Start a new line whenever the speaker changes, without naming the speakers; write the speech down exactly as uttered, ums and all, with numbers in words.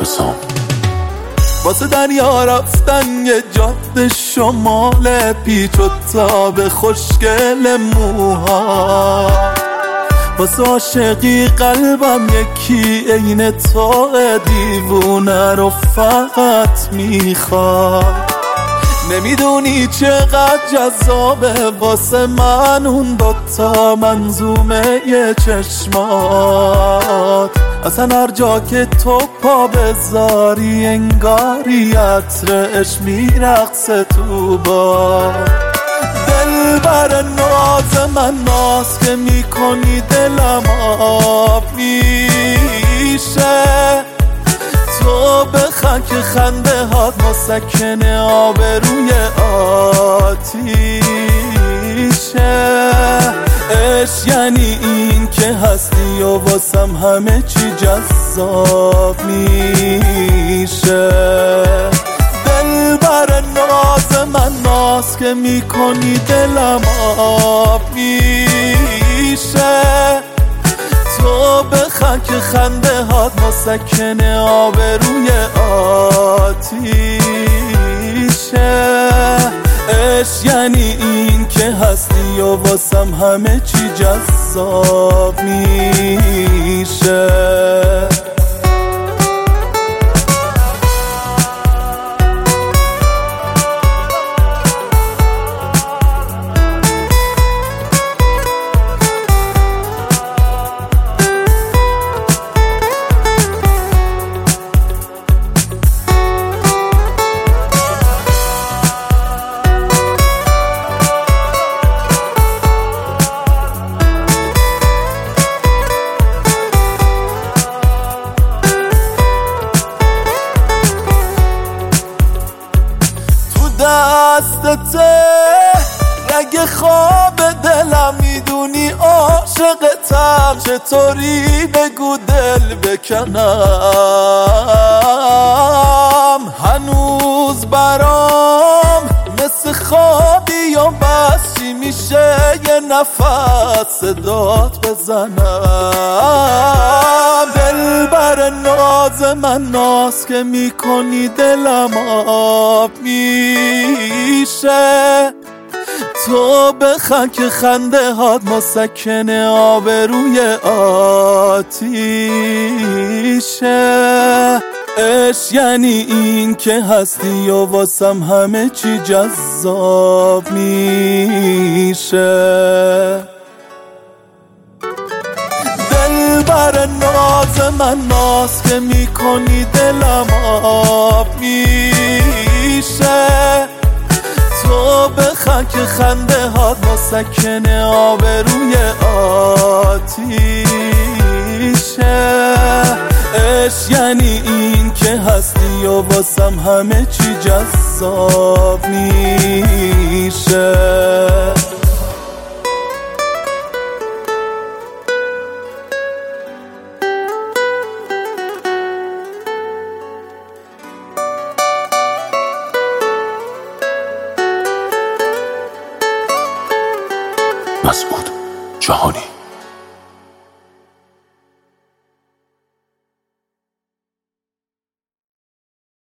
حسام.
واسه دریا رفتن یه جاده شمال پیچ و تاب خوشگل موها، واسه عاشقی قلبم یکی عین تو دیوونه رو فقط میخواد. نمیدونی چقدر جذابه واسه من اون دوتا منظومه یه چشمات. اصلا هر جا که تو پا بذاری انگاری عطرش میرقصه تو باد. دل بر ناز من ناز که میکنی دلم آب میشه. تو بخند که خنده هات مسکن آبروی آتیشه. عشق یعنی این که هستی و واسم همه چی جذاب میشه. دل بر ناز من ناز که میکنی دلم آب میشه. تو بخند که خنده هات مسکن آبروی آتیشه. عشق یعنی این که هستی و واسم همه چی جذاب میشه. دستته رگ خواب دلم، میدونی عاشقتم، چطوری بگو دل بکنم. هنوز برام مثل خوابی و بس چی میشه یه نفس صدات بزنم. دل بر ناز من ناز که میکنی دلم آب میشه. تو بخند که خنده هات مسکن آبروی آتیشه. عشق یعنی این که هستی و واسم همه چی جذاب میشه. دل بر ناز من ناز که میکنی دلم آب میشه. تو بخند که خنده هات مسکن آبروی آتیشه. عشق یعنی این که هستی و واسم همه چی جذاب میشه.
مسعود جهانی.